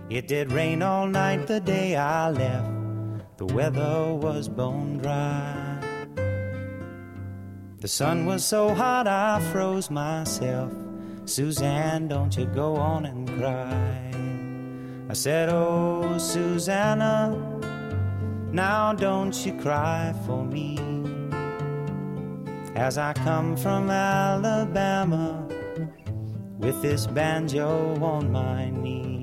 It did rain all night the day I left. The weather was bone dry. The sun was so hot I froze myself. Suzanne, don't you go on and cry. I said, oh, Susanna, now don't you cry for me. As I come from Alabama with this banjo on my knee.